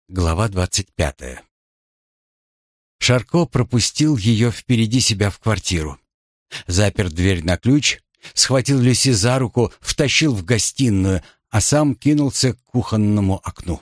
Глава 25. Шарко пропустил ее впереди себя в квартиру. Запер дверь на ключ, схватил Люси за руку, втащил в гостиную, а сам кинулся к кухонному окну.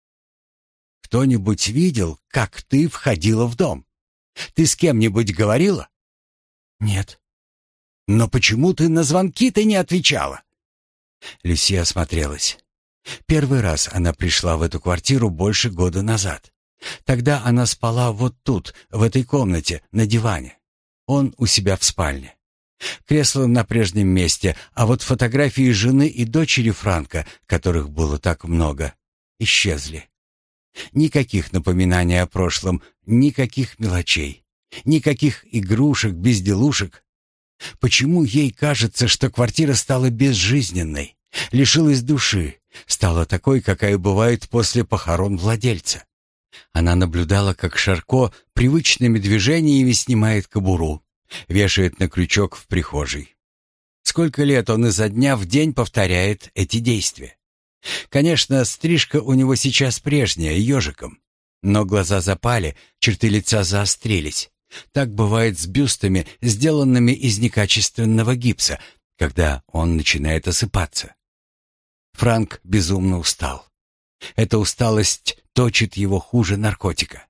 «Кто-нибудь видел, как ты входила в дом? Ты с кем-нибудь говорила?» «Нет». «Но почему ты на звонки-то не отвечала?» Люси осмотрелась. Первый раз она пришла в эту квартиру больше года назад. Тогда она спала вот тут, в этой комнате, на диване. Он у себя в спальне. Кресло на прежнем месте, а вот фотографии жены и дочери Франка, которых было так много, исчезли. Никаких напоминаний о прошлом, никаких мелочей, никаких игрушек, безделушек. Почему ей кажется, что квартира стала безжизненной, лишилась души, стала такой, какая бывает после похорон владельца? Она наблюдала, как Шарко привычными движениями снимает кобуру, вешает на крючок в прихожей. Сколько лет он изо дня в день повторяет эти действия? Конечно, стрижка у него сейчас прежняя, ежиком. Но глаза запали, черты лица заострились. Так бывает с бюстами, сделанными из некачественного гипса, когда он начинает осыпаться. Франк безумно устал. Эта усталость точит его хуже наркотика.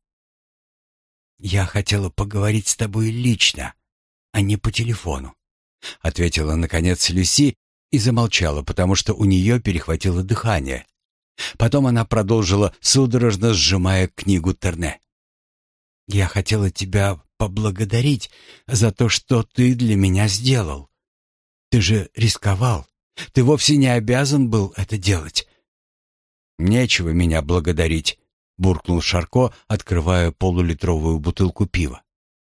«Я хотела поговорить с тобой лично, а не по телефону», — ответила наконец Люси и замолчала, потому что у нее перехватило дыхание. Потом она продолжила, судорожно сжимая книгу Терне. «Я хотела тебя поблагодарить за то, что ты для меня сделал. Ты же рисковал. Ты вовсе не обязан был это делать». «Нечего меня благодарить», — буркнул Шарко, открывая полулитровую бутылку пива.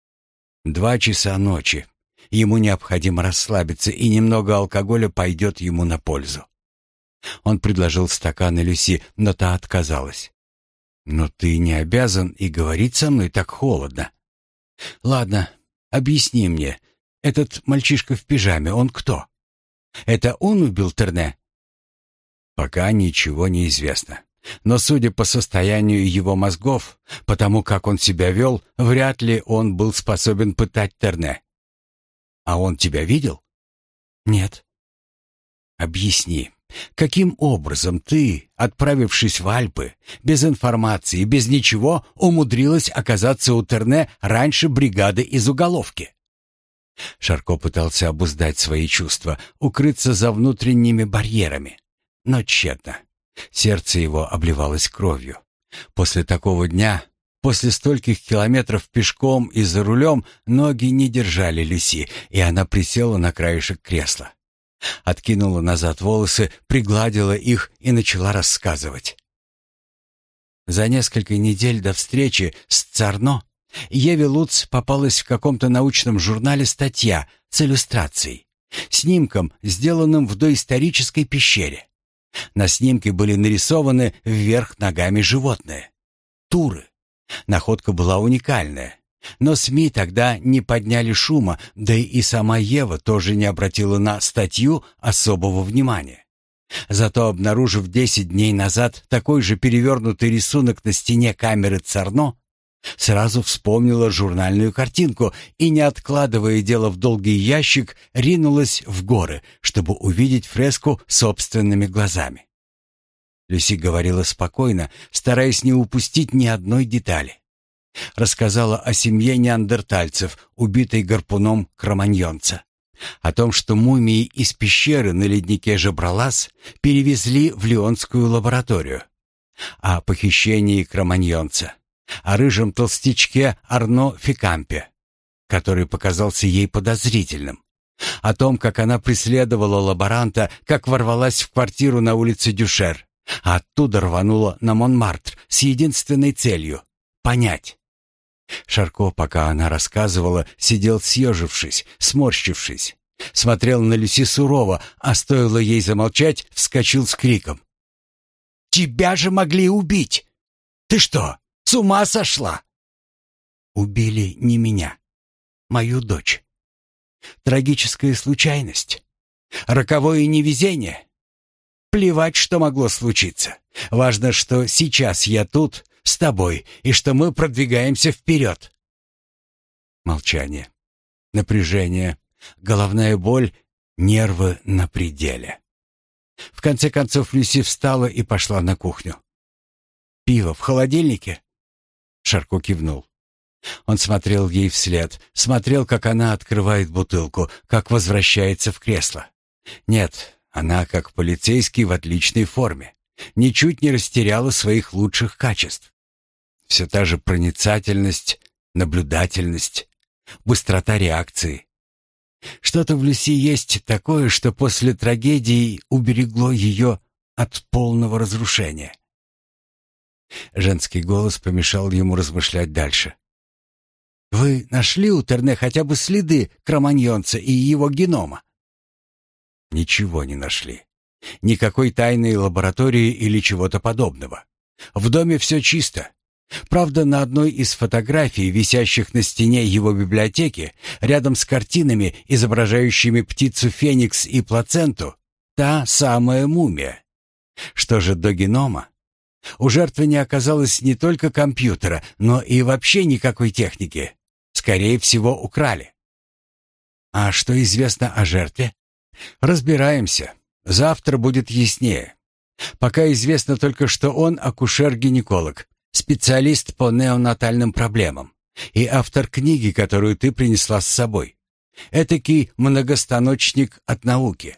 2 часа ночи. Ему необходимо расслабиться, и немного алкоголя пойдет ему на пользу. Он предложил стакан Люси, но та отказалась. «Но ты не обязан и говорить со мной так холодно. Ладно, объясни мне, этот мальчишка в пижаме, он кто? Это он убил Терне?» «Пока ничего не известно. Но судя по состоянию его мозгов, потому как он себя вел, вряд ли он был способен пытать Терне. А он тебя видел?» «Нет». «Объясни, каким образом ты, отправившись в Альпы, без информации, без ничего, умудрилась оказаться у Терне раньше бригады из уголовки?» Шарко пытался обуздать свои чувства, укрыться за внутренними барьерами, но тщетно. Сердце его обливалось кровью. После такого дня, после стольких километров пешком и за рулем, ноги не держали Люси, и она присела на краешек кресла. Откинула назад волосы, пригладила их и начала рассказывать. За несколько недель до встречи с Царно Еве Луц попалась в каком-то научном журнале статья с иллюстрацией, снимком, сделанным в доисторической пещере. На снимке были нарисованы вверх ногами животные. Туры. Находка была уникальная. Но СМИ тогда не подняли шума, да и сама Ева тоже не обратила на статью особого внимания. Зато, обнаружив 10 дней назад такой же перевернутый рисунок на стене камеры Царно, сразу вспомнила журнальную картинку и, не откладывая дело в долгий ящик, ринулась в горы, чтобы увидеть фреску собственными глазами. Люси говорила спокойно, стараясь не упустить ни одной детали. Рассказала о семье неандертальцев, убитой гарпуном кроманьонца. О том, что мумии из пещеры на леднике Жабралас перевезли в Лионскую лабораторию. О похищении кроманьонца. О рыжем толстячке Арно Фикампе, который показался ей подозрительным. О том, как она преследовала лаборанта, как ворвалась в квартиру на улице Дюшер, а оттуда рванула на Монмартр с единственной целью — понять. Шарко, пока она рассказывала, сидел съежившись, сморщившись. Смотрел на Люси сурово, а стоило ей замолчать, вскочил с криком. «Тебя же могли убить! Ты что, с ума сошла?» «Убили не меня, мою дочь. Трагическая случайность? Роковое невезение? Плевать, что могло случиться. Важно, что сейчас я тут, с тобой и что мы продвигаемся вперед». Молчание, напряжение, головная боль, нервы на пределе. В конце концов Люси встала и пошла на кухню. «Пиво в холодильнике?» Шарко кивнул. Он смотрел ей вслед, смотрел, как она открывает бутылку, как возвращается в кресло. Нет, она, как полицейский, в отличной форме, ничуть не растеряла своих лучших качеств. Все та же проницательность, наблюдательность, быстрота реакции. Что-то в Люси есть такое, что после трагедии уберегло ее от полного разрушения. Женский голос помешал ему размышлять дальше. «Вы нашли у Терне хотя бы следы кроманьонца и его генома?» «Ничего не нашли. Никакой тайной лаборатории или чего-то подобного. В доме все чисто. Правда, на одной из фотографий, висящих на стене его библиотеки, рядом с картинами, изображающими птицу Феникс и плаценту, та самая мумия. Что же до генома? У жертвы не оказалось не только компьютера, но и вообще никакой техники. Скорее всего, украли. А что известно о жертве? Разбираемся. Завтра будет яснее. Пока известно только, что он акушер-гинеколог, специалист по неонатальным проблемам и автор книги, которую ты принесла с собой. Этакий многостаночник от науки.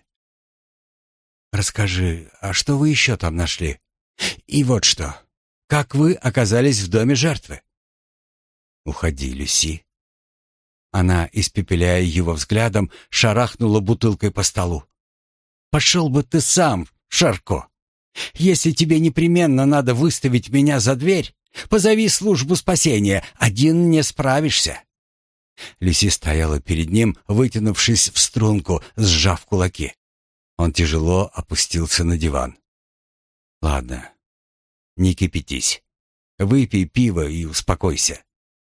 Расскажи, а что вы еще там нашли? И вот что. Как вы оказались в доме жертвы? Уходи, Люси. Она, испепеляя его взглядом, шарахнула бутылкой по столу. «Пошел бы ты сам, Шарко! Если тебе непременно надо выставить меня за дверь, позови службу спасения, один не справишься». Люси стояла перед ним, вытянувшись в струнку, сжав кулаки. Он тяжело опустился на диван. «Ладно, не кипятись. Выпей пиво и успокойся».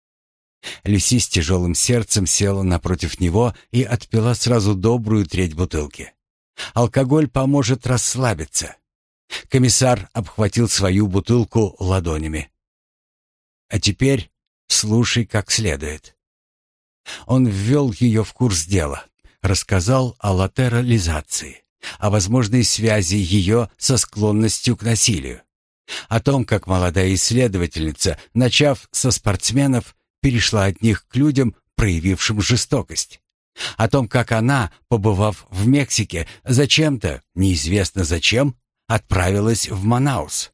Люси с тяжелым сердцем села напротив него и отпила сразу добрую треть бутылки. Алкоголь поможет расслабиться. Комиссар обхватил свою бутылку ладонями. «А теперь слушай как следует». Он ввел ее в курс дела, рассказал о латерализации, о возможной связи ее со склонностью к насилию, о том, как молодая исследовательница, начав со спортсменов, перешла от них к людям, проявившим жестокость. О том, как она, побывав в Мексике, зачем-то, неизвестно зачем, отправилась в Манаус.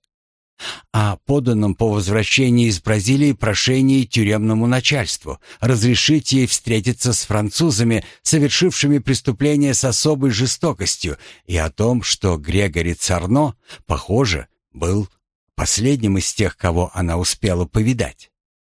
О поданном по возвращении из Бразилии прошении тюремному начальству разрешить ей встретиться с французами, совершившими преступление с особой жестокостью, и о том, что Грегори Царно, похоже, был последним из тех, кого она успела повидать.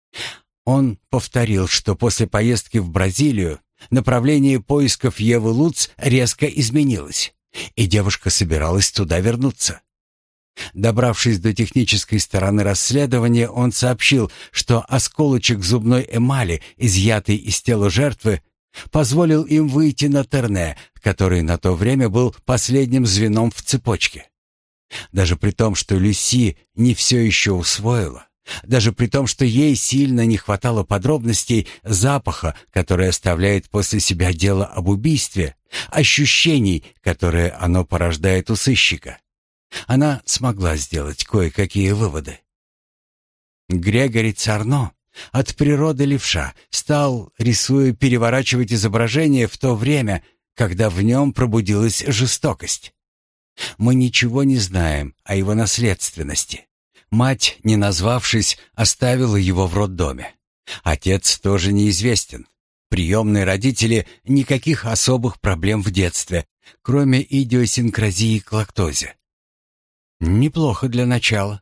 Он повторил, что после поездки в Бразилию направление поисков Евы Луц резко изменилось, и девушка собиралась туда вернуться. Добравшись до технической стороны расследования, он сообщил, что осколочек зубной эмали, изъятый из тела жертвы, позволил им выйти на Терне, который на то время был последним звеном в цепочке. Даже при том, что Люси не все еще усвоила, даже при том, что ей сильно не хватало подробностей, запаха, который оставляет после себя дело об убийстве, ощущений, которые оно порождает у сыщика, она смогла сделать кое-какие выводы. Грегори Царно, от природы левша, стал, рисуя, переворачивать изображение в то время, когда в нем пробудилась жестокость. Мы ничего не знаем о его наследственности. Мать, не назвавшись, оставила его в роддоме. Отец тоже неизвестен. Приемные родители — никаких особых проблем в детстве, кроме идиосинкразии к лактозе. Неплохо для начала.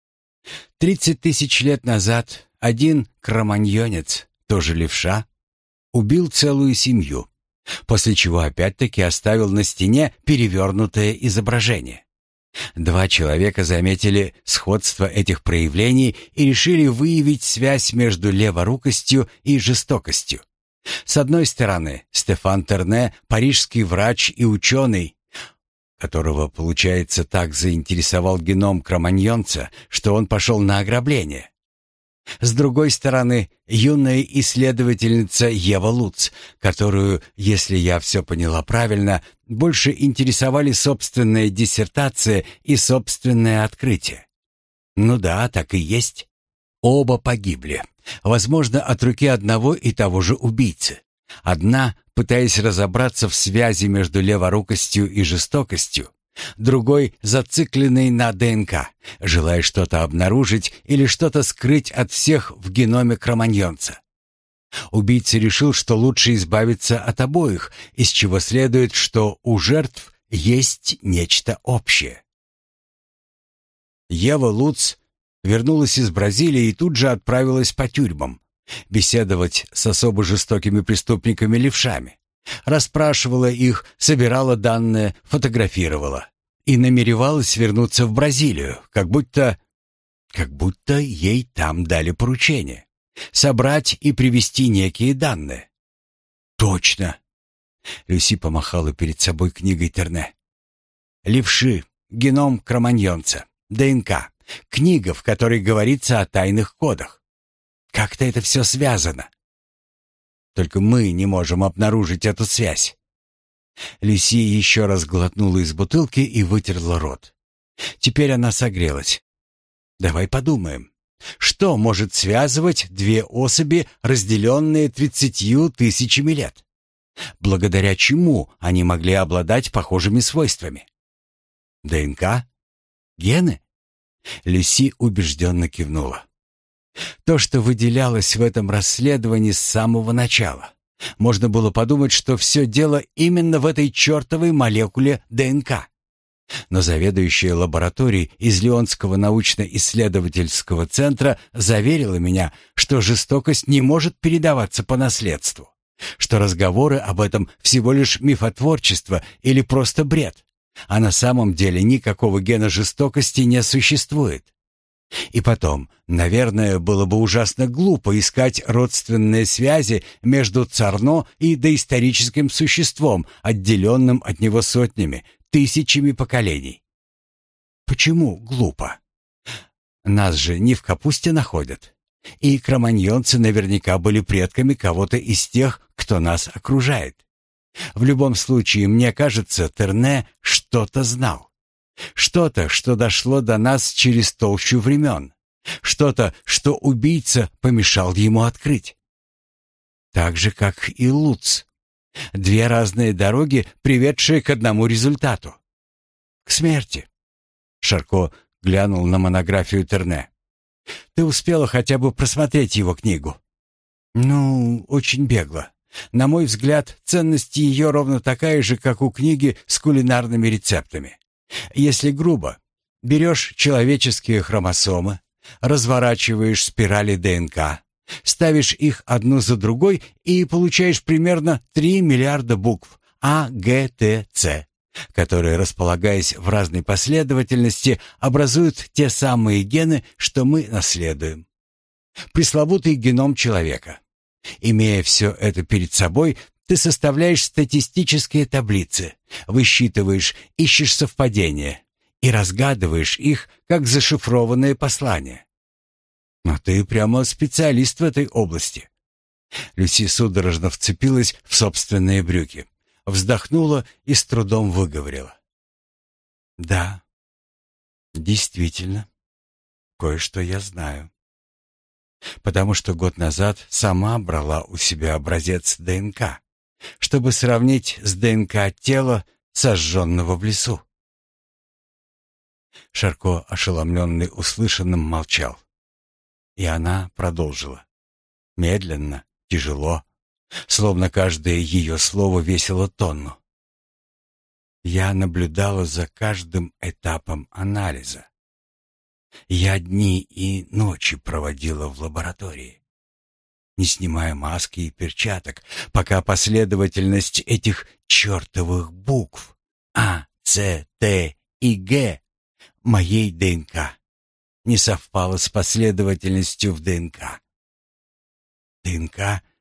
30 тысяч лет назад один кроманьонец, тоже левша, убил целую семью, после чего опять-таки оставил на стене перевернутое изображение. 2 человека заметили сходство этих проявлений и решили выявить связь между леворукостью и жестокостью. С одной стороны, Стефан Терне, парижский врач и ученый, которого, получается, так заинтересовал геном кроманьонца, что он пошел на ограбление. С другой стороны, юная исследовательница Ева Луц, которую, если я все поняла правильно, больше интересовали собственная диссертация и собственное открытие. Ну да, так и есть. Оба погибли. Возможно, от руки одного и того же убийцы. Одна, пытаясь разобраться в связи между леворукостью и жестокостью, другой, зацикленный на ДНК, желая что-то обнаружить или что-то скрыть от всех в геноме кроманьонца. Убийца решил, что лучше избавиться от обоих, из чего следует, что у жертв есть нечто общее. Ева Луц вернулась из Бразилии и тут же отправилась по тюрьмам, беседовать с особо жестокими преступниками-левшами. Расспрашивала их, собирала данные, фотографировала. И намеревалась вернуться в Бразилию, как будто ей там дали поручение. Собрать и привести некие данные. Точно. Люси помахала перед собой книгой Терне. Левши, геном кроманьонца, ДНК. Книга, в которой говорится о тайных кодах. Как-то это все связано. Только мы не можем обнаружить эту связь. Люси еще раз глотнула из бутылки и вытерла рот. Теперь она согрелась. Давай подумаем. Что может связывать две особи, разделенные 30 тысячами лет? Благодаря чему они могли обладать похожими свойствами? ДНК? Гены? Люси убежденно кивнула. То, что выделялось в этом расследовании с самого начала. Можно было подумать, что все дело именно в этой чертовой молекуле ДНК. Но заведующая лабораторией из Лионского научно-исследовательского центра заверила меня, что жестокость не может передаваться по наследству, что разговоры об этом всего лишь мифотворчество или просто бред, а на самом деле никакого гена жестокости не существует. И потом, наверное, было бы ужасно глупо искать родственные связи между Царно и доисторическим существом, отделенным от него сотнями, тысячами поколений. Почему глупо? Нас же не в капусте находят. И кроманьонцы наверняка были предками кого-то из тех, кто нас окружает. В любом случае, мне кажется, Терне что-то знал. Что-то, что дошло до нас через толщу времен. Что-то, что убийца помешал ему открыть. Так же, как и Луц. Две разные дороги, приведшие к одному результату. К смерти. Шарко глянул на монографию Терне. Ты успела хотя бы просмотреть его книгу? Ну, очень бегло. На мой взгляд, ценность ее ровно такая же, как у книги с кулинарными рецептами. Если грубо, берешь человеческие хромосомы, разворачиваешь спирали ДНК, ставишь их одну за другой и получаешь примерно 3 миллиарда букв А, Г, Т, С, которые, располагаясь в разной последовательности, образуют те самые гены, что мы наследуем. Пресловутый геном человека. Имея все это перед собой, ты составляешь статистические таблицы, высчитываешь, ищешь совпадения и разгадываешь их, как зашифрованные послания. Но ты прямо специалист в этой области. Люси судорожно вцепилась в собственные брюки, вздохнула и с трудом выговорила. Да, действительно, кое-что я знаю. Потому что год назад сама брала у себя образец ДНК, чтобы сравнить с ДНК тела, сожженного в лесу. Шарко, ошеломленный услышанным, молчал. И она продолжила. Медленно, тяжело, словно каждое ее слово весило тонну. Я наблюдала за каждым этапом анализа. Я дни и ночи проводила в лаборатории, не снимая маски и перчаток, пока последовательность этих чертовых букв А, С, Т и Г моей ДНК не совпала с последовательностью в ДНК. ДНК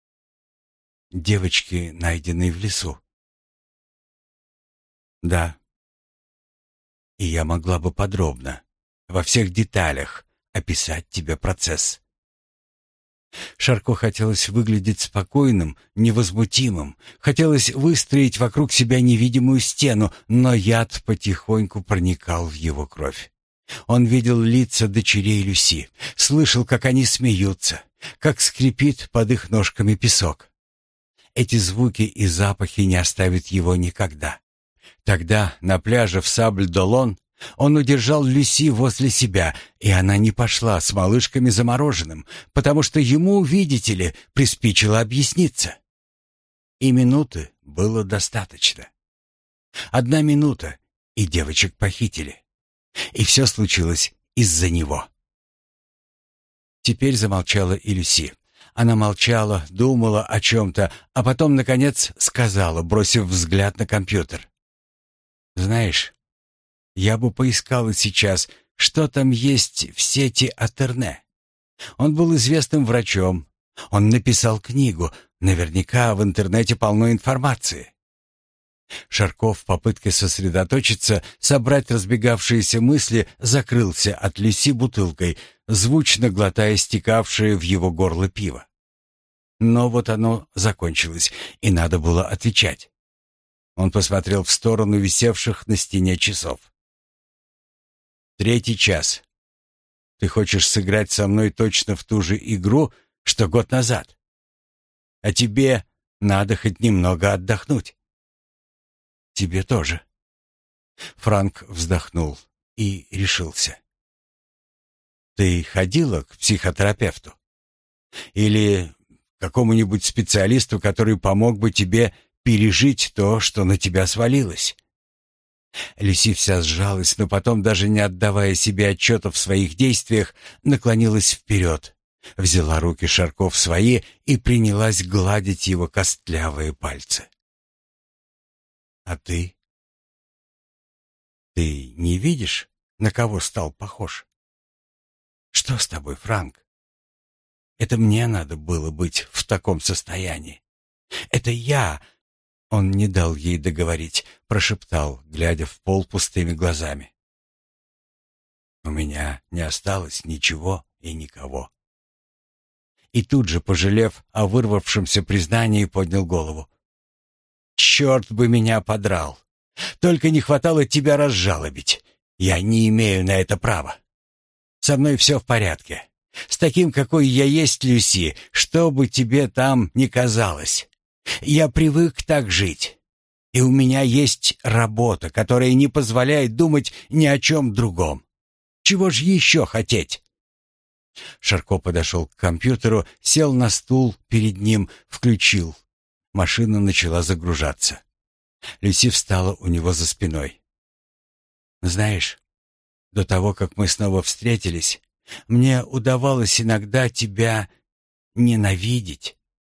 девочки, найденной в лесу. Да, и я могла бы подробно, во всех деталях, описать тебе процесс. Шарко хотелось выглядеть спокойным, невозмутимым, хотелось выстроить вокруг себя невидимую стену, но яд потихоньку проникал в его кровь. Он видел лица дочерей Люси, слышал, как они смеются, как скрипит под их ножками песок. Эти звуки и запахи не оставят его никогда. Тогда на пляже в Сабль-Долон он удержал Люси возле себя, и она не пошла с малышками замороженным, потому что ему, видите ли, приспичило объясниться. И минуты было достаточно. 1 минута, и девочек похитили. И все случилось из-за него. Теперь замолчала и Люси. Она молчала, думала о чем-то, а потом, наконец, сказала, бросив взгляд на компьютер. «Знаешь, я бы поискала сейчас, что там есть в сети Атерне. Он был известным врачом. Он написал книгу. Наверняка в интернете полно информации». Шарко в попытке сосредоточиться, собрать разбегавшиеся мысли, закрылся от Люси бутылкой, звучно глотая стекавшее в его горло пиво. Но вот оно закончилось, и надо было отвечать. Он посмотрел в сторону висевших на стене часов. 3 час. Ты хочешь сыграть со мной точно в ту же игру, что год назад? А тебе надо хоть немного отдохнуть. Тебе тоже. Франк вздохнул и решился. Ты ходила к психотерапевту? Или к какому-нибудь специалисту, который помог бы тебе пережить то, что на тебя свалилось? Люси вся сжалась, но потом, даже не отдавая себе отчета в своих действиях, наклонилась вперед, взяла руки Шарко в свои и принялась гладить его костлявые пальцы. А ты? Ты не видишь, на кого стал похож? Что с тобой, Франк? Это мне надо было быть в таком состоянии. Это я. Он не дал ей договорить, прошептал, глядя в пол пустыми глазами. У меня не осталось ничего и никого. И тут же, пожалев о вырвавшемся признании, поднял голову. Черт бы меня подрал! Только не хватало тебя разжалобить. Я не имею на это права. Со мной все в порядке. С таким, какой я есть, Люси, что бы тебе там ни казалось. Я привык так жить. И у меня есть работа, которая не позволяет думать ни о чем другом. Чего ж еще хотеть?» Шарко подошел к компьютеру, сел на стул перед ним, включил. Машина начала загружаться. Люси встала у него за спиной. «Знаешь, до того, как мы снова встретились, мне удавалось иногда тебя ненавидеть».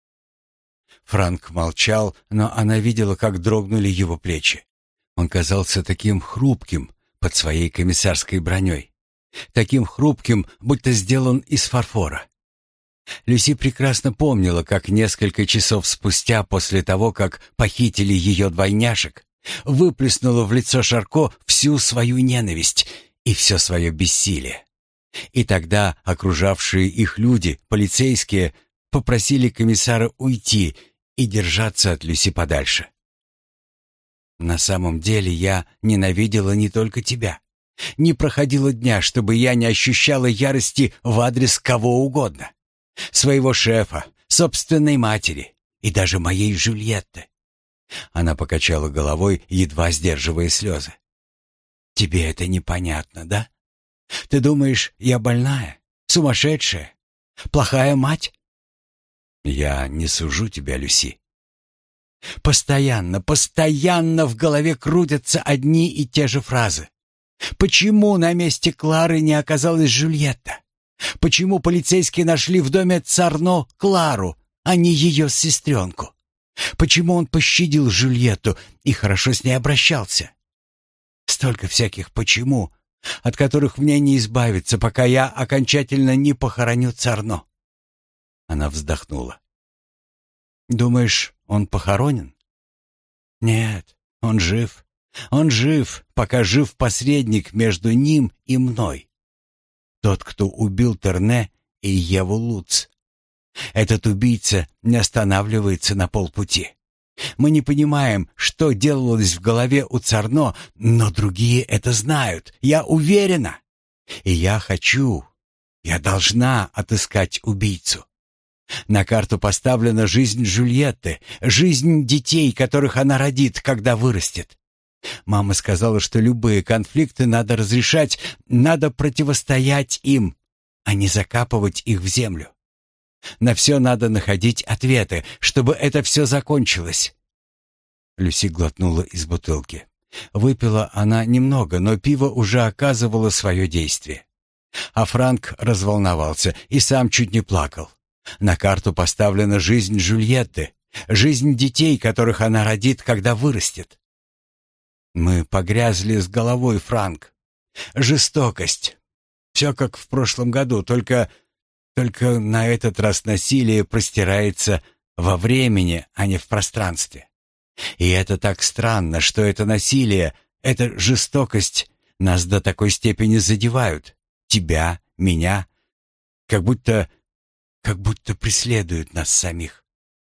Франк молчал, но она видела, как дрогнули его плечи. Он казался таким хрупким под своей комиссарской броней. Таким хрупким, будто сделан из фарфора. Люси прекрасно помнила, как несколько часов спустя, после того, как похитили ее двойняшек, выплеснула в лицо Шарко всю свою ненависть и все свое бессилие. И тогда окружавшие их люди, полицейские, попросили комиссара уйти и держаться от Люси подальше. «На самом деле я ненавидела не только тебя. Не проходило дня, чтобы я не ощущала ярости в адрес кого угодно. Своего шефа, собственной матери и даже моей Жюльетты». Она покачала головой, едва сдерживая слезы. «Тебе это непонятно, да? Ты думаешь, я больная, сумасшедшая, плохая мать?» «Я не сужу тебя, Люси». Постоянно в голове крутятся одни и те же фразы. Почему на месте Клары не оказалась Жюльетта? Почему полицейские нашли в доме Царно Клару, а не ее сестренку? Почему он пощадил Жюльетту и хорошо с ней обращался? Столько всяких «почему», от которых мне не избавиться, пока я окончательно не похороню Царно. Она вздохнула. «Думаешь, он похоронен?» «Нет, он жив. Он жив, пока жив посредник между ним и мной. Тот, кто убил Терне и Еву Луц. Этот убийца не останавливается на полпути. Мы не понимаем, что делалось в голове у Царно, но другие это знают, я уверена. И я должна отыскать убийцу. На карту поставлена жизнь Джульетты, жизнь детей, которых она родит, когда вырастет. Мама сказала, что любые конфликты надо разрешать, надо противостоять им, а не закапывать их в землю. На все надо находить ответы, чтобы это все закончилось. Люси глотнула из бутылки. Выпила она немного, но пиво уже оказывало свое действие. А Франк разволновался и сам чуть не плакал. На карту поставлена жизнь Джульетты, жизнь детей, которых она родит, когда вырастет. Мы погрязли с головой, Франк. Жестокость. Все как в прошлом году, только на этот раз насилие простирается во времени, а не в пространстве. И это так странно, что это насилие, эта жестокость нас до такой степени задевают. Тебя, меня. Как будто преследуют нас самих.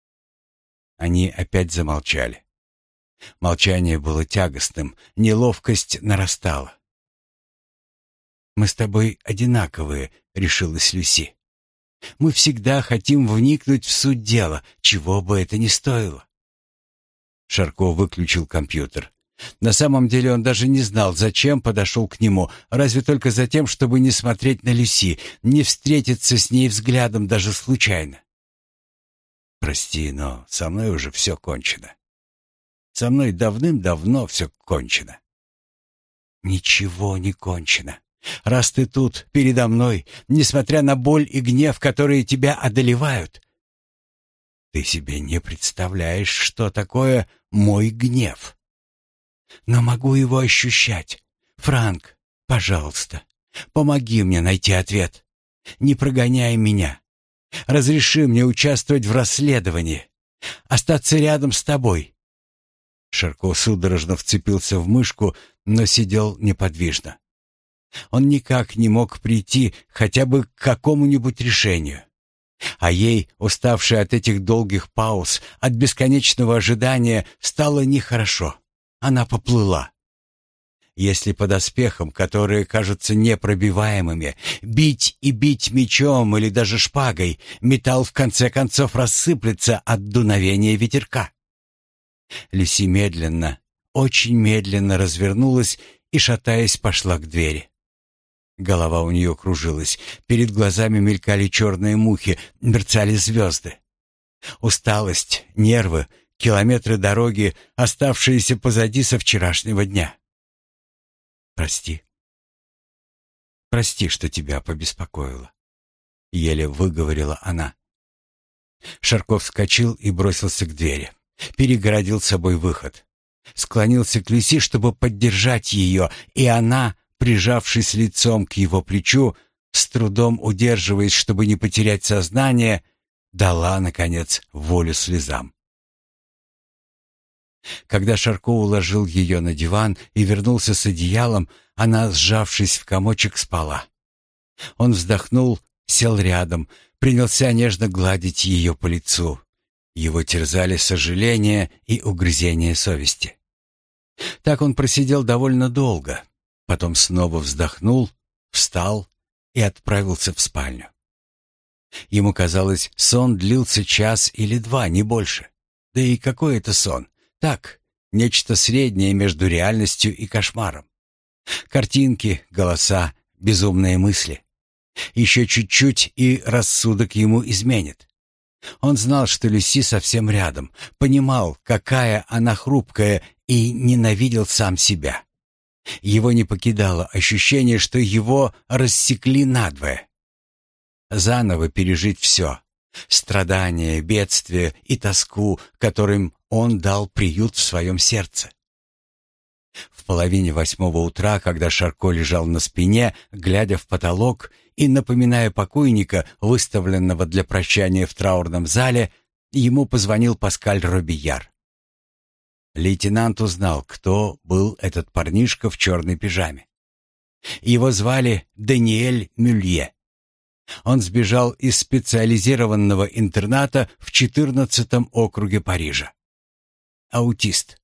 Они опять замолчали. Молчание было тягостным, неловкость нарастала. «Мы с тобой одинаковые», — решилась Люси. «Мы всегда хотим вникнуть в суть дела, чего бы это ни стоило». Шарко выключил компьютер. На самом деле он даже не знал, зачем подошел к нему, разве только за тем, чтобы не смотреть на Люси, не встретиться с ней взглядом даже случайно. «Прости, но со мной уже все кончено. Со мной давным-давно все кончено». «Ничего не кончено. Раз ты тут, передо мной, несмотря на боль и гнев, которые тебя одолевают, ты себе не представляешь, что такое мой гнев. Но могу его ощущать. Франк, пожалуйста, помоги мне найти ответ. Не прогоняй меня. Разреши мне участвовать в расследовании. Остаться рядом с тобой». Шарко судорожно вцепился в мышку, но сидел неподвижно. Он никак не мог прийти хотя бы к какому-нибудь решению. А ей, уставшей от этих долгих пауз, от бесконечного ожидания, стало нехорошо. Она поплыла. Если под оспехом, которые кажутся непробиваемыми, бить и бить мечом или даже шпагой, металл в конце концов рассыплется от дуновения ветерка. Люси медленно, очень медленно развернулась и, шатаясь, пошла к двери. Голова у нее кружилась, перед глазами мелькали черные мухи, мерцали звезды. Усталость, нервы, километры дороги, оставшиеся позади со вчерашнего дня. «Прости. Прости, что тебя побеспокоило», — еле выговорила она. Шарков вскочил и бросился к двери. Перегородил собой выход. Склонился к Люси, чтобы поддержать ее, и она, прижавшись лицом к его плечу, с трудом удерживаясь, чтобы не потерять сознание, дала, наконец, волю слезам. Когда Шарко уложил ее на диван и вернулся с одеялом, она, сжавшись в комочек, спала. Он вздохнул, сел рядом, принялся нежно гладить ее по лицу. Его терзали сожаление и угрызение совести. Так он просидел довольно долго, потом снова вздохнул, встал и отправился в спальню. Ему казалось, сон длился час или два, не больше. Да и какой это сон? Так, нечто среднее между реальностью и кошмаром. Картинки, голоса, безумные мысли. Еще чуть-чуть, и рассудок ему изменит. Он знал, что Люси совсем рядом, понимал, какая она хрупкая, и ненавидел сам себя. Его не покидало ощущение, что его рассекли надвое. Заново пережить все — страдания, бедствия и тоску, которым он дал приют в своем сердце. В 7:30 утра, когда Шарко лежал на спине, глядя в потолок и напоминая покойника, выставленного для прощания в траурном зале, ему позвонил Паскаль Робияр. Лейтенант узнал, кто был этот парнишка в черной пижаме. Его звали Даниэль Мюлье. Он сбежал из специализированного интерната в 14-м округе Парижа. Аутист.